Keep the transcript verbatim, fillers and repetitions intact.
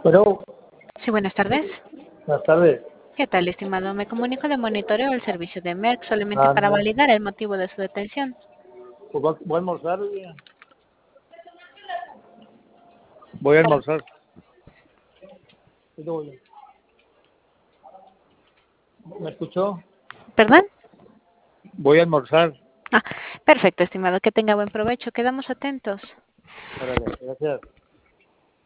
Bueno, Sí, buenas tardes. buenas tardes. ¿Qué tal, estimado? Me comunico de monitoreo del servicio de Merck solamente para Anda, validar el motivo de su detención. pues voy voy a almorzar. Oye. Voy a almorzar. Ahorita voy. ¿Me escuchó? ¿Perdón? Voy a almorzar. Ah, perfecto, estimado. Que tenga buen provecho. Quedamos atentos. Órale, gracias.